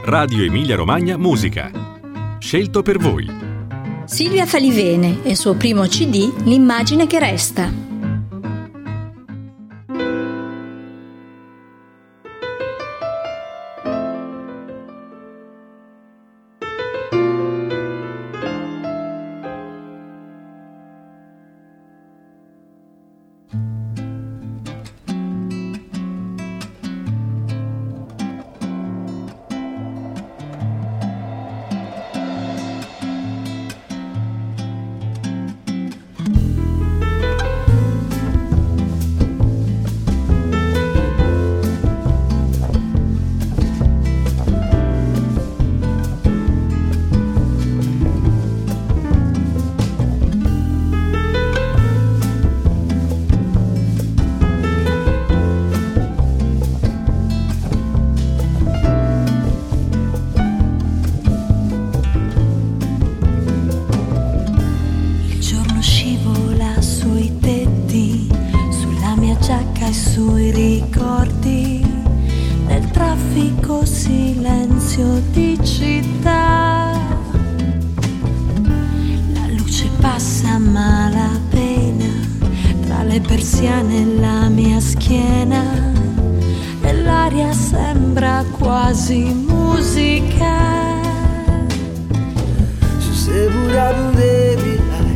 Radio Emilia Romagna Musica. Scelto per voi. Silvia Falivene e il suo primo CD, L'immagine che resta. Sui ricordi nel traffico, silenzio di città. La luce passa a malapena tra le persiane e la mia schiena, e l'aria sembra quasi musica. Se pure potevi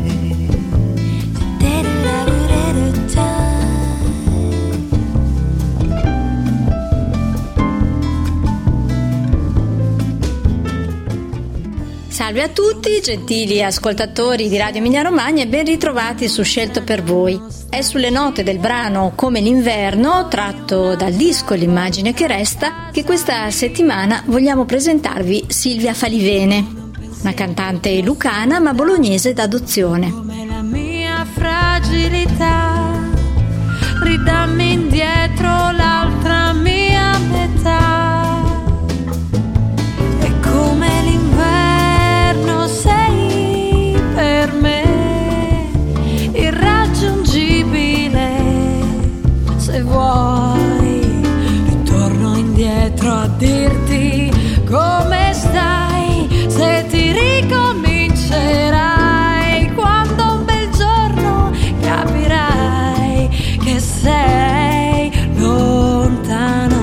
Salve a tutti, gentili ascoltatori di Radio Emilia Romagna, e ben ritrovati su Scelto per voi. È sulle note del brano Come l'inverno, tratto dal disco L'immagine che resta, che questa settimana vogliamo presentarvi Silvia Falivene, una cantante lucana ma bolognese d'adozione. Come la mia fragilità, ridammi indietro l'altra mia metà. È come l'inverno sei per me, irraggiungibile. Se vuoi ritorno indietro a dirti come stai, se ti ricomincerai quando un bel giorno capirai che sei lontano.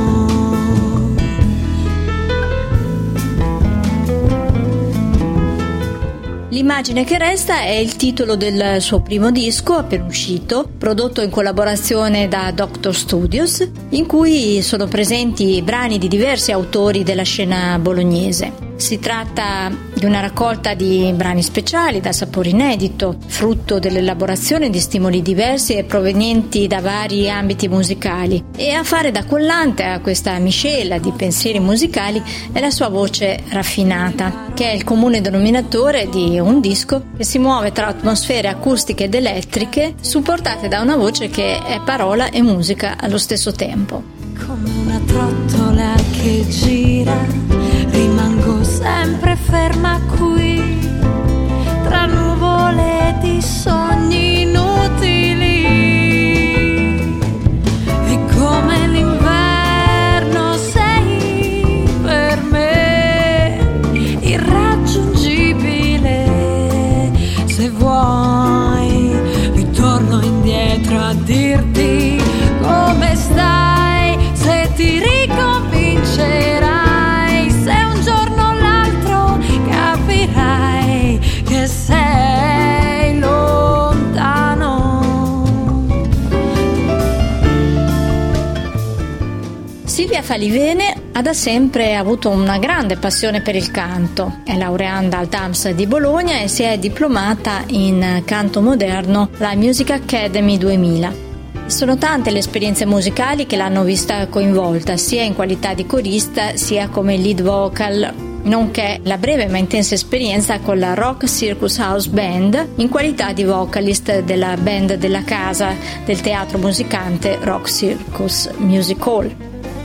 L'immagine che resta è il titolo del suo primo disco appena uscito, prodotto in collaborazione da Doctor Studios, in cui sono presenti brani di diversi autori della scena bolognese. Si tratta di una raccolta di brani speciali da sapore inedito, frutto dell'elaborazione di stimoli diversi e provenienti da vari ambiti musicali, e a fare da collante a questa miscela di pensieri musicali è la sua voce raffinata, che è il comune denominatore di un disco che si muove tra atmosfere acustiche ed elettriche, supportate da una voce che è parola e musica allo stesso tempo. Come una trottola che gira, rimango sempre ferma qui, tra nuvole di sogni inutili. E come l'inverno sei per me, irraggiungibile. Se vuoi ritorno indietro a dirti come stai, se ti ricomincerai, se un giorno o l'altro capirai che sei lontano. Silvia Falivene ha da sempre avuto una grande passione per il canto. È laureanda al TAMS di Bologna e si è diplomata in canto moderno alla Music Academy 2000. Sono tante le esperienze musicali che l'hanno vista coinvolta, sia in qualità di corista sia come lead vocal, nonché la breve ma intensa esperienza con la Rock Circus House Band in qualità di vocalist della band della casa del teatro musicante Rock Circus Music Hall.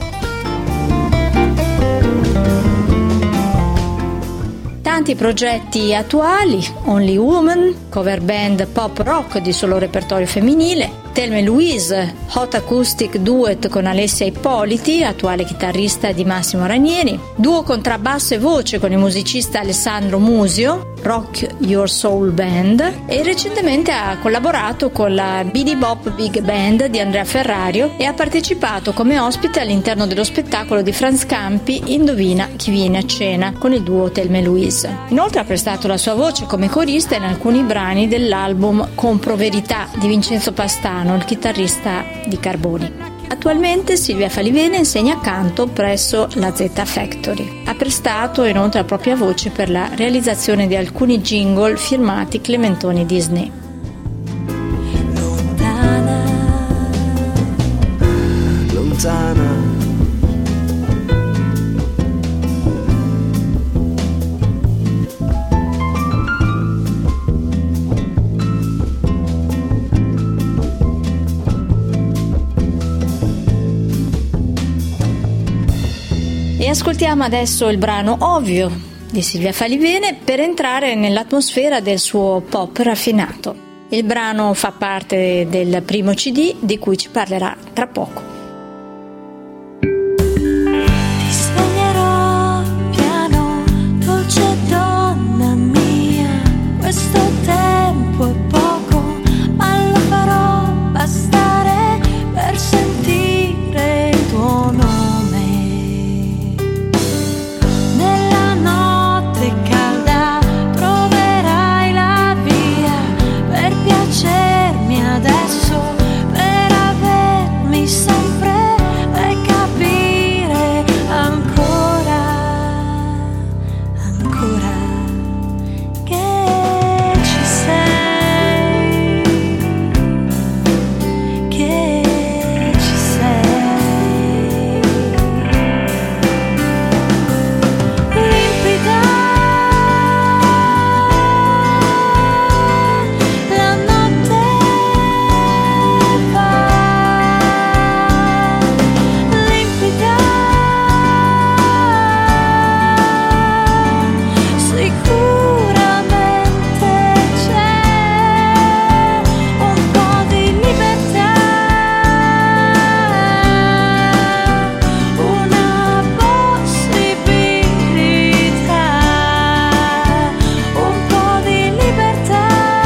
Tanti progetti attuali: Only Woman, cover band pop rock di solo repertorio femminile, Thelma e Louise, hot acoustic duet con Alessia Ippoliti, attuale chitarrista di Massimo Ranieri, duo contrabbasso e voce con il musicista Alessandro Musio, Rock Your Soul Band, e recentemente ha collaborato con la Bidi Bop Big Band di Andrea Ferrario e ha partecipato come ospite all'interno dello spettacolo di Franz Campi Indovina chi viene a cena con il duo Thelma e Louise. Inoltre ha prestato la sua voce come corista in alcuni brani dell'album Compro Verità di Vincenzo Pastano, il chitarrista di Carboni. Attualmente Silvia Falivene insegna canto presso la Z Factory. Ha prestato inoltre la propria voce per la realizzazione di alcuni jingle firmati Clementoni Disney. Lontana, lontana. E ascoltiamo adesso il brano Ovvio di Silvia Falivene per entrare nell'atmosfera del suo pop raffinato. Il brano fa parte del primo CD di cui ci parlerà tra poco. ti sveglierò piano, dolce donna mia. Questo tempo è poco, ma lo farò bastare per sentire il tuo nome. Nella notte calda troverai la via per piacermi adesso, per avermi sempre e capire ancora, ancora che ci sei, che ci sei. Limpida la notte va, limpida sicuramente c'è un po' di libertà, una possibilità, un po' di libertà,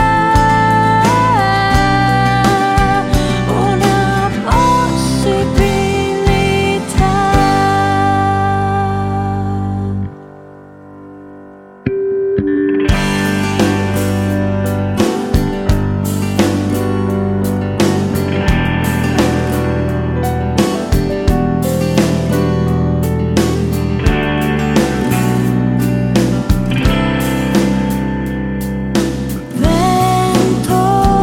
una possibilità. Vento,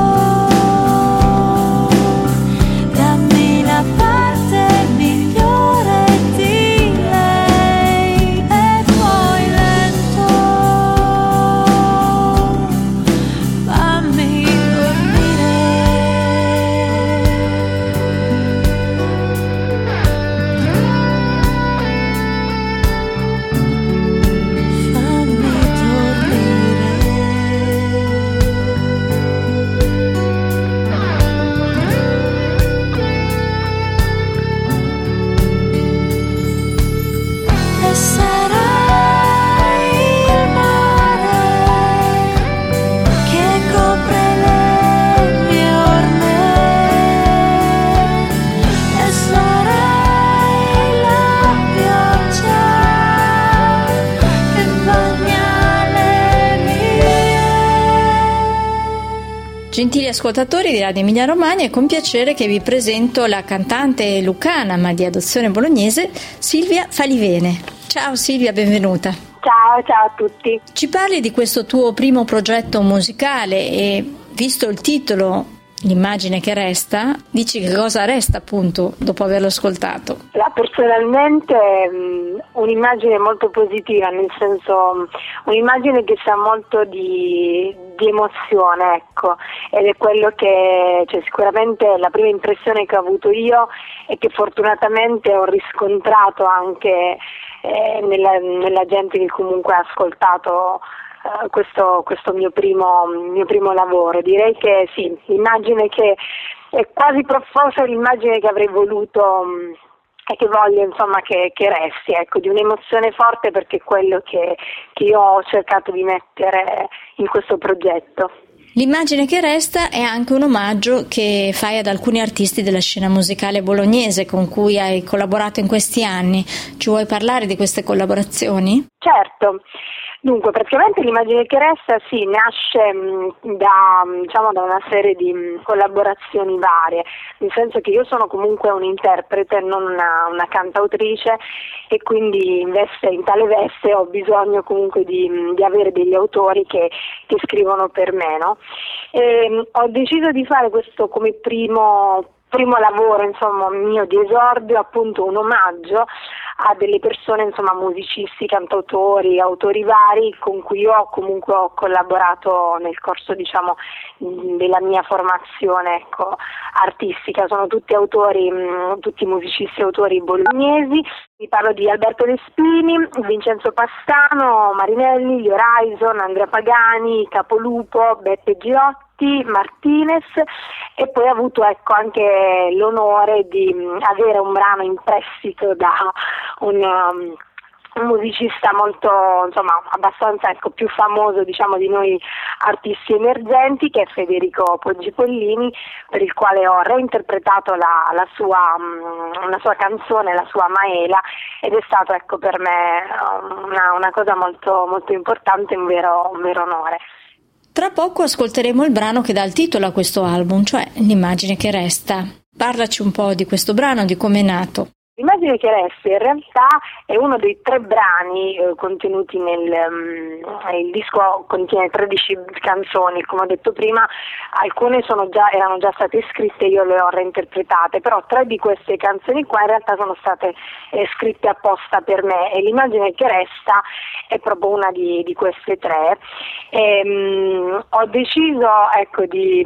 dammi la parte migliore di lei e poi lento fammi dormire, fammi dormire. E sarai il mare che copre le mie orme, e sarai la pioggia che bagna le mie. Gentili ascoltatori di Radio Emilia Romagna, è con piacere che vi presento la cantante lucana ma di adozione bolognese Silvia Falivene. Ciao Silvia, benvenuta. Ciao a tutti. Ci parli di questo tuo primo progetto musicale e, visto il titolo, l'immagine che resta, dici che cosa resta appunto dopo averlo ascoltato? Personalmente un'immagine molto positiva, nel senso un'immagine che sa molto di emozione, ecco, ed è quello che, cioè, sicuramente la prima impressione che ho avuto io e che fortunatamente ho riscontrato anche nella gente che comunque ha ascoltato questo mio primo lavoro. Direi che sì, l'immagine che è quasi profosa l'immagine che avrei voluto e che voglio insomma che resti, ecco, di un'emozione forte, perché è quello che io ho cercato di mettere in questo progetto. L'immagine che resta è anche un omaggio che fai ad alcuni artisti della scena musicale bolognese con cui hai collaborato in questi anni. Ci vuoi parlare di queste collaborazioni? Certo. Dunque, praticamente l'immagine che resta nasce da una serie di collaborazioni varie, nel senso che io sono comunque un'interprete, non una cantautrice, e quindi in tale veste ho bisogno comunque di avere degli autori che scrivono per me, no? Ho deciso di fare questo come primo lavoro, insomma, mio di esordio, appunto un omaggio a delle persone, insomma, musicisti, cantautori, autori vari con cui io comunque ho collaborato nel corso, diciamo, della mia formazione, ecco, artistica. Sono tutti autori, tutti musicisti e autori bolognesi. Vi parlo di Alberto Despini, Vincenzo Pastano, Marinelli, gli Horizon, Andrea Pagani, Capolupo, Beppe Giotti, Martinez, e poi ho avuto, ecco, anche l'onore di avere un brano in prestito da un musicista molto, insomma, abbastanza, ecco, più famoso, diciamo, di noi artisti emergenti, che è Federico Poggi Pollini, per il quale ho reinterpretato una sua canzone, la sua Maela, ed è stato, ecco, per me una cosa molto, molto importante, un vero onore. Tra poco ascolteremo il brano che dà il titolo a questo album, cioè L'immagine che resta. Parlaci un po' di questo brano, di come è nato. L'immagine che resta in realtà è uno dei 3 brani contenuti il disco contiene 13 canzoni, come ho detto prima. Alcune erano già state scritte, io le ho reinterpretate, però 3 di queste canzoni qua in realtà sono state scritte apposta per me, e l'immagine che resta è proprio una di queste 3. Ho deciso, ecco, di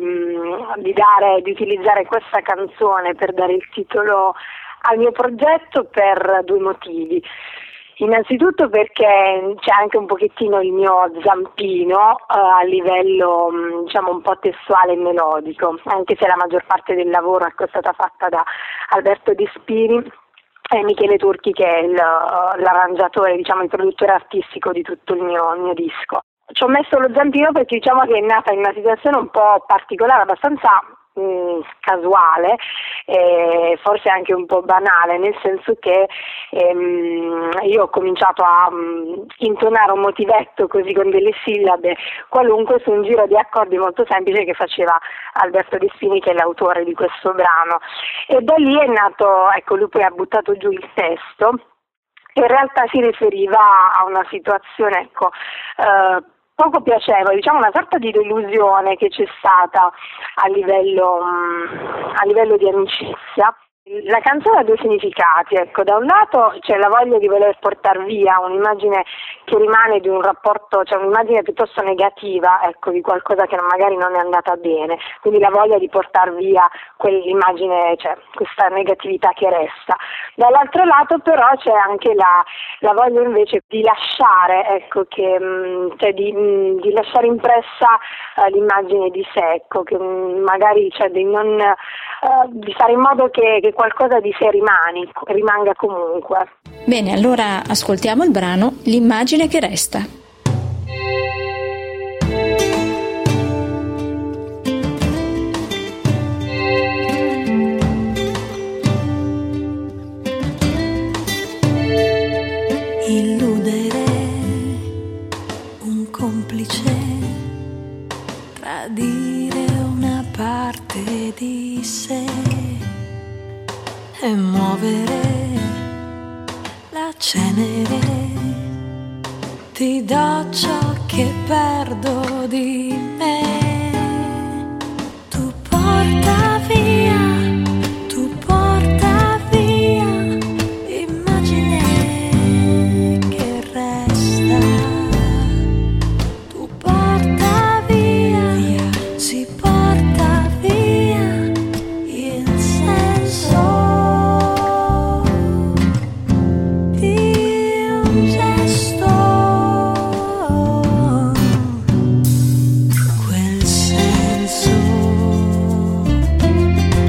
utilizzare questa canzone per dare il titolo al mio progetto per 2 motivi. Innanzitutto perché c'è anche un pochettino il mio zampino a livello, diciamo, un po' testuale e melodico, anche se la maggior parte del lavoro è stata fatta da Alberto Despini e Michele Turchi, che è l'arrangiatore, diciamo, il produttore artistico di tutto il mio disco. Ci ho messo lo zampino perché, diciamo, che è nata in una situazione un po' particolare, abbastanza casuale, forse anche un po' banale, nel senso che io ho cominciato a intonare un motivetto così con delle sillabe qualunque su un giro di accordi molto semplice che faceva Alberto Despini, che è l'autore di questo brano, e da lì è nato, ecco, lui poi ha buttato giù il testo. In realtà si riferiva a una situazione, ecco, poco piacevole, diciamo una sorta di delusione che c'è stata a livello di amicizia. La canzone ha 2 significati, ecco, da un lato c'è la voglia di voler portare via un'immagine che rimane di un rapporto, cioè un'immagine piuttosto negativa, ecco, di qualcosa che magari non è andata bene, quindi la voglia di portare via quell'immagine, cioè questa negatività che resta. Dall'altro lato però c'è anche la voglia invece di lasciare, ecco, cioè di lasciare impressa l'immagine di sé, ecco, che magari, cioè, di fare in modo che qualcosa di sé rimanga comunque. Bene, allora ascoltiamo il brano L'immagine che resta. Illudere un complice, tradire una parte di sé e muovere la cenere. Ti do ciò che perdo di me. Tu porta via l'immagine che resta. Tu porta via, si porta via il senso di un gesto. Quel senso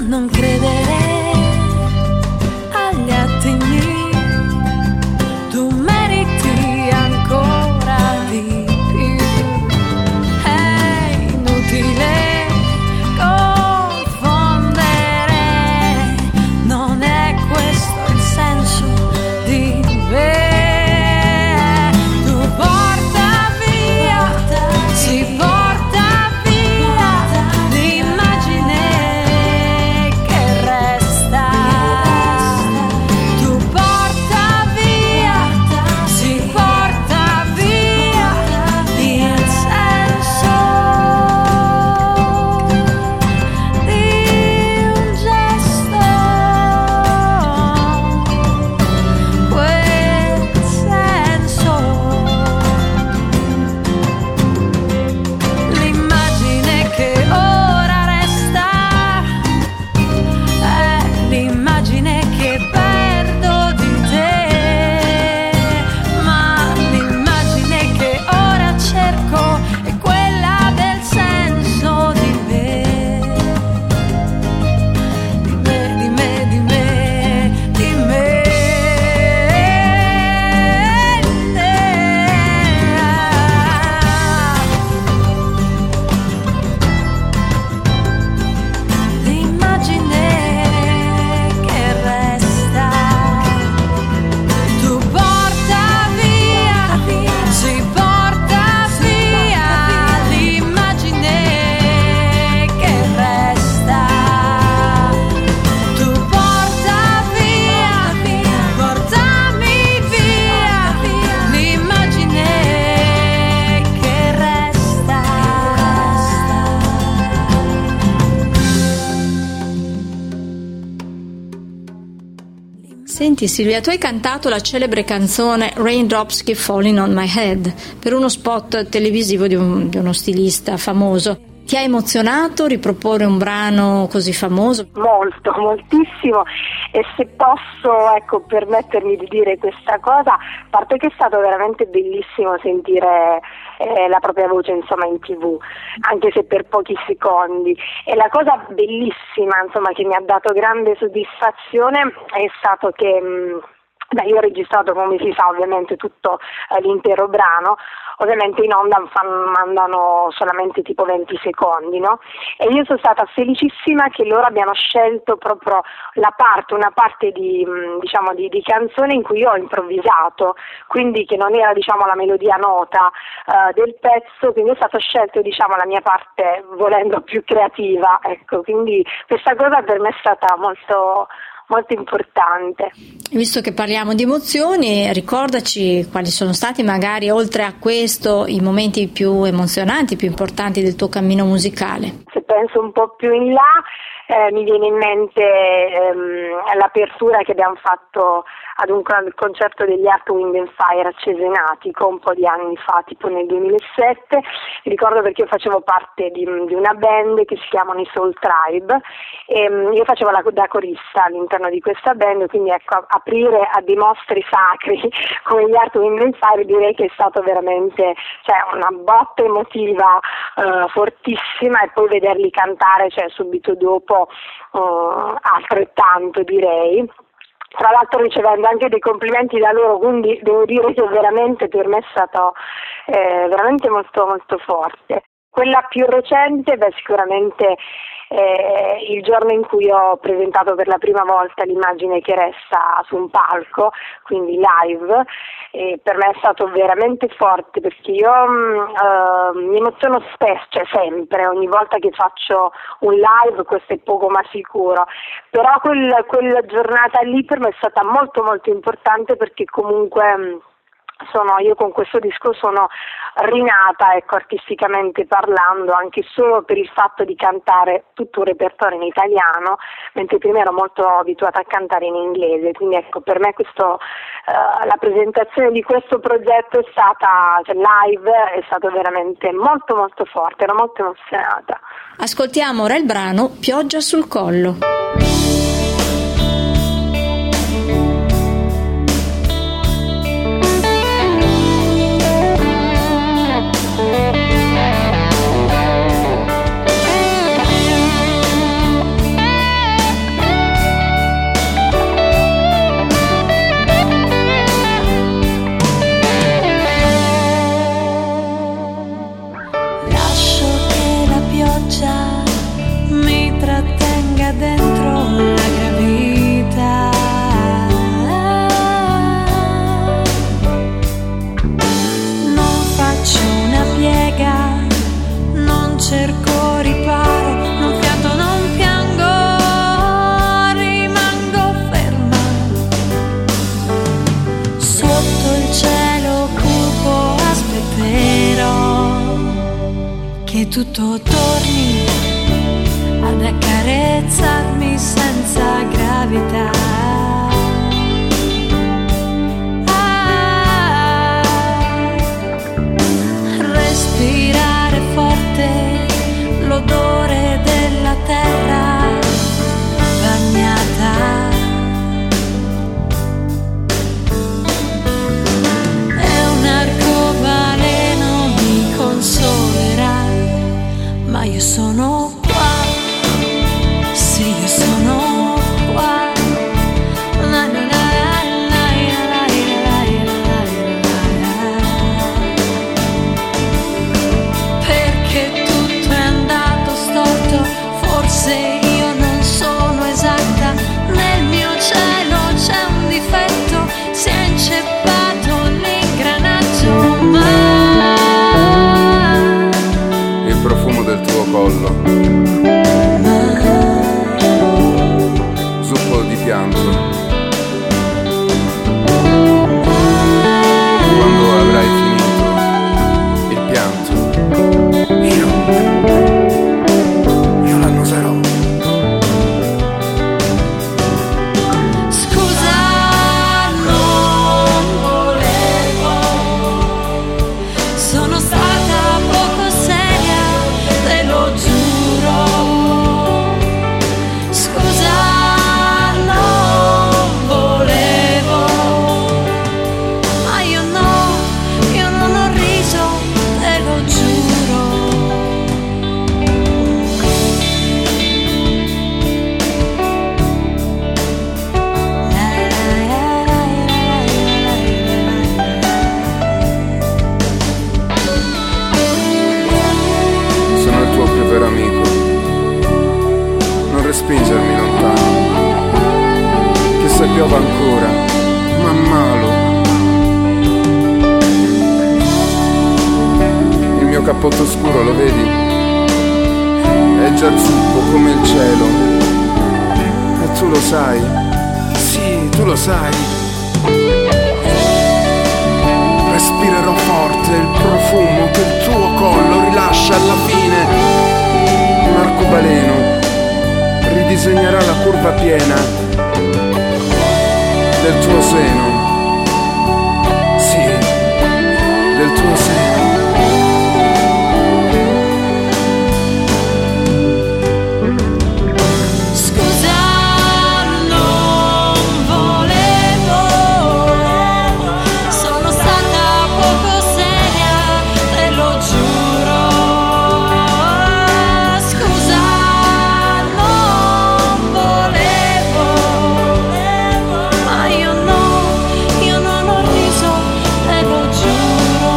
non credere agli attimi, tu meriti ancora di più. È inutile confondere, non è questo il senso di me. Tu porta via, si porta via l'immagine che resta. Tu porta via, si porta via il senso di un gesto, quel senso. L'immagine che ora resta è l'immagine che perdo di te, ma l'immagine che ora cerco è quella del senso di me. Di me, di me, di me, di me. L'immagine che resta. Tu porta via, si porta via l'immagine che resta. Tu porta via, portami via l'immagine che resta. Senti Silvia, tu hai cantato la celebre canzone Raindrops Keep Falling on My Head per uno spot televisivo di uno stilista famoso. Ti ha emozionato riproporre un brano così famoso? Molto, moltissimo, e se posso permettermi di dire questa cosa, a parte che è stato veramente bellissimo sentire la propria voce in TV, anche se per pochi secondi, e la cosa bellissima che mi ha dato grande soddisfazione è stato che io ho registrato, come si sa, ovviamente tutto l'intero brano. Ovviamente in onda mandano solamente tipo 20 secondi, no? E io sono stata felicissima che loro abbiano scelto proprio una parte di canzone in cui io ho improvvisato, quindi che non era la melodia nota del pezzo, quindi è stato scelto la mia parte, volendo, più creativa, ecco, quindi questa cosa per me è stata molto molto importante. Visto che parliamo di emozioni, ricordaci quali sono stati, magari oltre a questo, i momenti più emozionanti, più importanti del tuo cammino musicale. Se penso un po' più in là, mi viene in mente l'apertura che abbiamo fatto ad un concerto degli Earth, Wind & Fire a Cesenatico un po' di anni fa, tipo nel 2007. Mi ricordo perché io facevo parte di una band che si chiamano i Soul Tribe, e io facevo da corista all'interno di questa band, quindi aprire a dei mostri sacri come gli Earth, Wind & Fire direi che è stato veramente una botta emotiva fortissima, e poi vederli cantare subito dopo altrettanto, direi. Tra l'altro ricevendo anche dei complimenti da loro, quindi devo dire che veramente per me è stato veramente molto molto forte. Quella più recente, sicuramente il giorno in cui ho presentato per la prima volta l'immagine che resta su un palco, quindi live, per me è stato veramente forte, perché io mi emoziono spesso, sempre, ogni volta che faccio un live, questo è poco ma sicuro, però quella giornata lì per me è stata molto molto importante, perché comunque io con questo disco sono rinata, artisticamente parlando, anche solo per il fatto di cantare tutto un repertorio in italiano, mentre prima ero molto abituata a cantare in inglese, quindi per me la presentazione di questo progetto è stata, live, è stato veramente molto molto forte, ero molto emozionata. Ascoltiamo ora il brano Pioggia sul collo. tu torni ad accarezzarmi senza gravità. Respirare forte l'odore della terra bagnata. E un arcobaleno mi consolerà, ma io sono qua, sì, io sono qua. La, la, la, la, la, la, la, la. Perché tutto è andato storto, forse io non sono esatta, nel mio cielo c'è un difetto, si è inceppato l'ingranaggio, ma il profumo del tuo collo, zuppo di pianto. Quando avrai finito il pianto, io l'annuserò. scusa, non volevo, sono stata poco seria, te lo giuro. Scusa, non volevo, ma io non ho riso, te lo giuro. Sono il tuo più vero amico. Non respingermi lontano, che se piove ancora, man mano. Il mio cappotto scuro, lo vedi? È già zuppo come il cielo. E tu lo sai. Sì, tu lo sai. Respirerò forte il profumo che il tuo collo rilascia alla fine. Un arcobaleno ridisegnerà la curva piena del tuo seno. Sì, del tuo seno. Scusa, non volevo, sono stata poco seria, te lo giuro. Scusa, non volevo, ma io non ho riso, te lo giuro.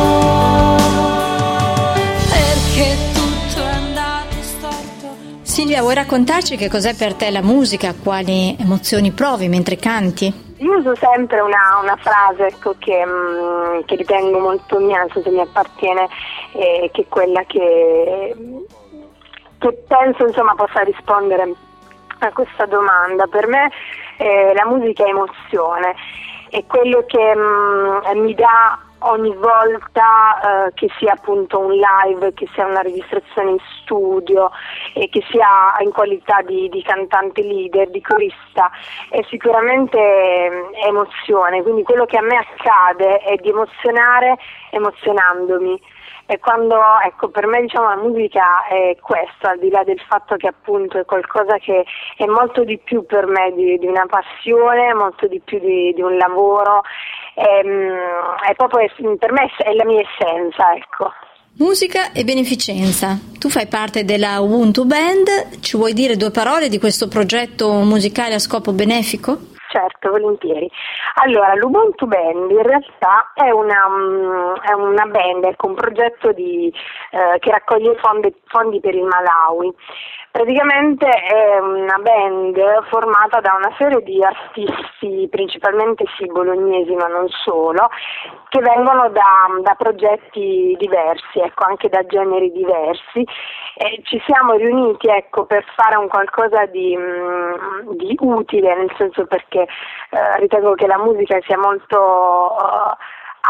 Perché tutto è andato storto. Silvia, vuoi raccontarci che cos'è per te la musica? Quali emozioni provi mentre canti? Io uso sempre una frase, ecco, che ritengo molto mia, nel senso mi appartiene, che è quella che penso insomma possa rispondere a questa domanda. Per me la musica è emozione, è quello che mi dà ogni volta, che sia appunto un live, che sia una registrazione in studio, e che sia in qualità di cantante leader, di corista, è sicuramente emozione. Quindi quello che a me accade è di emozionare emozionandomi. E quando, ecco, per me diciamo la musica è questo, al di là del fatto che appunto è qualcosa che è molto di più per me di una passione, molto di più di un lavoro, è proprio, per me è la mia essenza, ecco. Musica e beneficenza. Tu fai parte della Ubuntu Band, ci vuoi dire due parole di questo progetto musicale a scopo benefico? Certo, volentieri. Allora, l'Ubuntu Band in realtà è una band, ecco, un progetto che raccoglie fondi per il Malawi. Praticamente è una band formata da una serie di artisti, principalmente sì bolognesi ma non solo, che vengono da progetti diversi, ecco, anche da generi diversi. Ci siamo riuniti, ecco, per fare un qualcosa di utile, nel senso perché ritengo che la musica sia molto adatta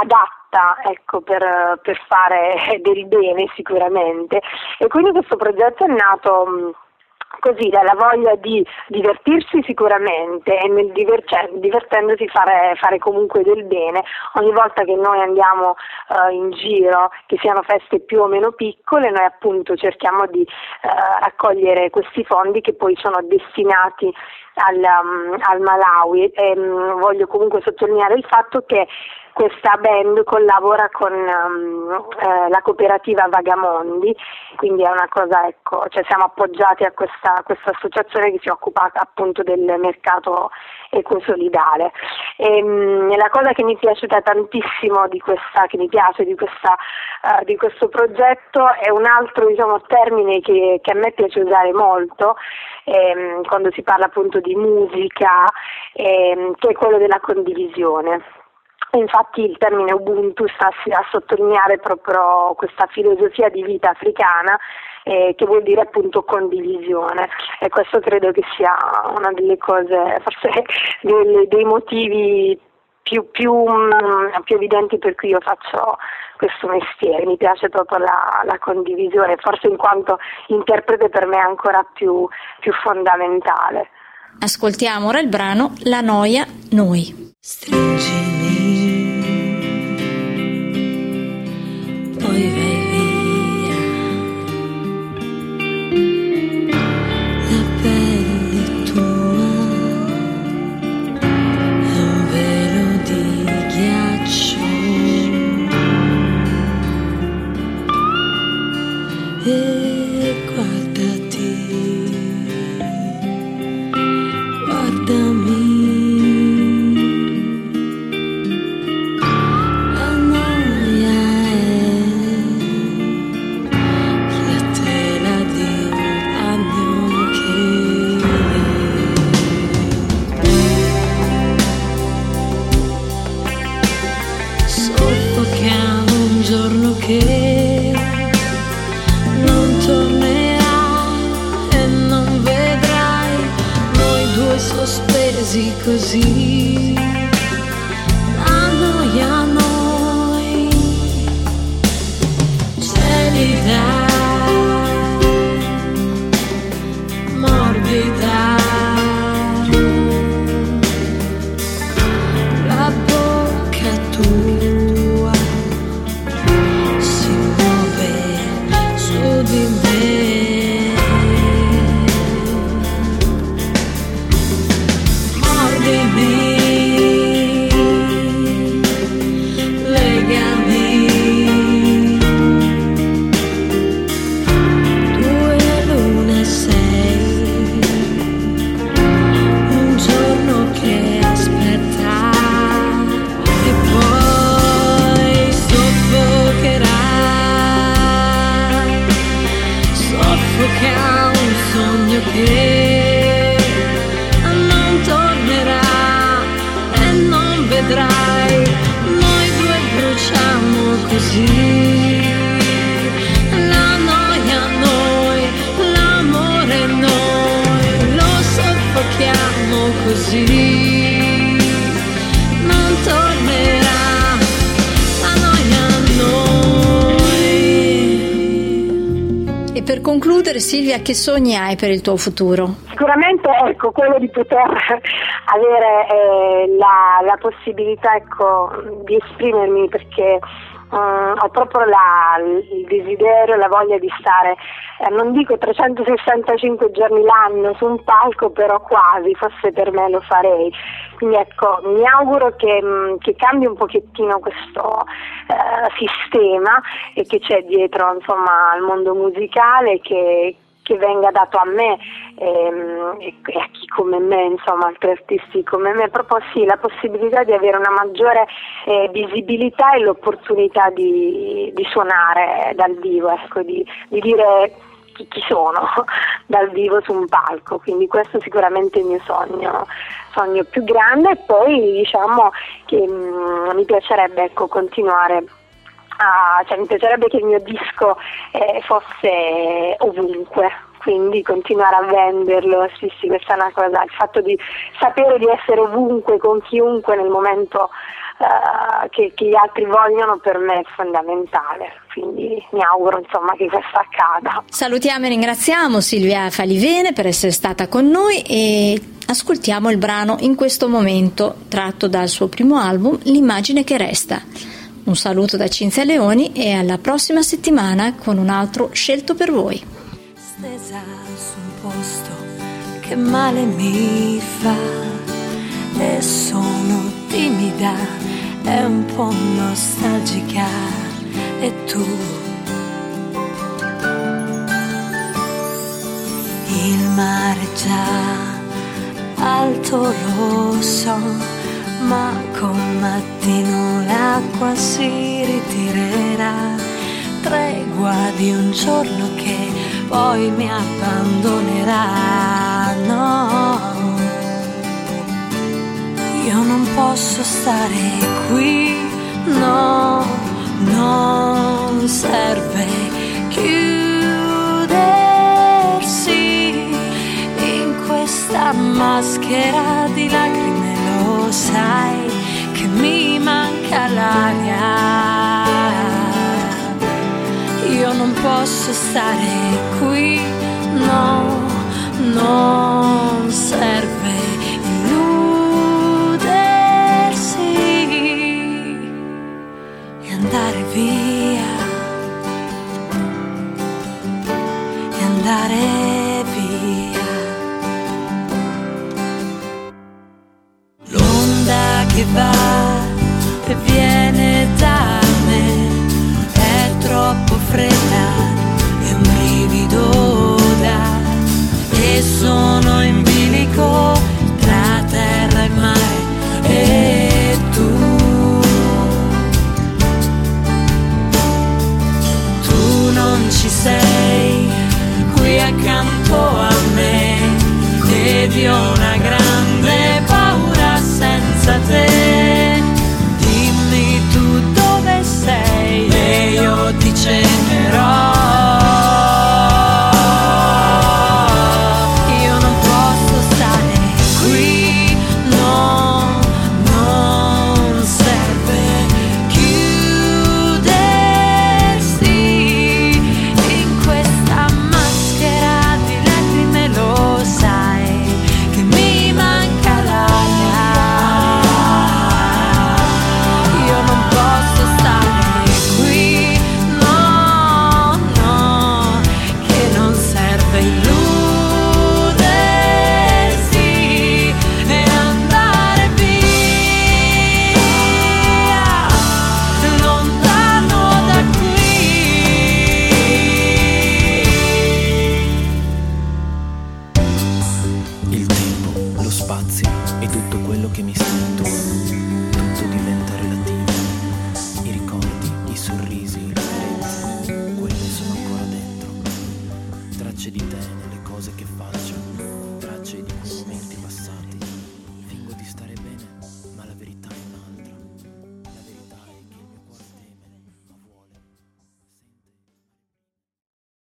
fatta, ecco, per fare del bene sicuramente, e quindi questo progetto è nato così dalla voglia di divertirsi sicuramente e nel divertendosi fare comunque del bene. Ogni volta che noi andiamo in giro, che siano feste più o meno piccole, noi appunto cerchiamo di raccogliere questi fondi che poi sono destinati al Malawi, e voglio comunque sottolineare il fatto che questa band collabora con la cooperativa Vagamondi, quindi è una cosa, ecco, cioè siamo appoggiati a questa associazione che si occupa appunto del mercato ecosolidale. La cosa che mi è piaciuta tantissimo di questo progetto è un altro, diciamo, termine che a me piace usare molto quando si parla appunto di musica, che è quello della condivisione. Infatti il termine Ubuntu sta a sottolineare proprio questa filosofia di vita africana, che vuol dire appunto condivisione, e questo credo che sia una delle cose, forse dei motivi più evidenti per cui io faccio questo mestiere. Mi piace proprio la condivisione, forse in quanto interprete per me è ancora più fondamentale. Ascoltiamo ora il brano La noia noi. Stringimi, poi vai via, la pelle tua è un velo di ghiaccio e guardami, la noia è la tela di un ragno che soffochiamo un giorno che non tornerà e non vedrai noi due sospesi così. La noia a noi, gelida, morbida, la bocca tua si muove su di me. Che non tornerà e non vedrai, noi due bruciamo così. La noia a noi, l'amore a noi, lo soffochiamo così. Non tornerà la noia a noi. E per concludere, Silvia, che sogni hai per il tuo futuro? Sicuramente, ecco, quello di poter avere la possibilità, ecco, di esprimermi, perché ho proprio il desiderio, la voglia di stare, non dico 365 giorni l'anno su un palco, però quasi, forse per me lo farei. Quindi ecco, mi auguro che cambi un pochettino questo sistema e che c'è dietro, insomma, al mondo musicale, che venga dato a me e a chi come me, insomma, altri artisti come me, proprio sì, la possibilità di avere una maggiore visibilità e l'opportunità di suonare dal vivo, ecco, di dire chi sono dal vivo su un palco. Quindi questo sicuramente è il mio sogno più grande, e poi diciamo che mi piacerebbe, ecco, continuare mi piacerebbe che il mio disco fosse ovunque, quindi continuare a venderlo, sì, questa è una cosa, il fatto di sapere di essere ovunque con chiunque nel momento che gli altri vogliono, per me è fondamentale, quindi mi auguro insomma che questo accada. Salutiamo e ringraziamo Silvia Falivene per essere stata con noi e ascoltiamo il brano In questo momento, tratto dal suo primo album L'immagine che resta. Un saluto da Cinzia Leoni e alla prossima settimana con un altro scelto per voi. Stesa su un posto che male mi fa e sono timida e un po' nostalgica, e tu il mare già alto lo so, ma col mattino l'acqua si ritirerà, tregua di un giorno che poi mi abbandonerà. No, io non posso stare qui, no, non serve chiudersi in questa maschera di lacrime, lo sai che mi manca l'aria. Io non posso stare qui, no, non serve illudersi e andare via, e andare via. L'onda che va e viene da me è troppo fredda e un brivido dà, e sono in bilico tra terra e mare e tu non ci sei qui accanto a me ed io ho una grande paura senza te. Dimmi tu dove sei e io ti cercherò. Io non posso stare qui, no, non serve chiudersi in questa maschera di lacrime, lo sai che mi manca l'aria. Io non posso stare qui, no, no, che non serve illudersi e andare via, lontano da qui. Il tempo, lo spazio e tutto quello che mi sta intorno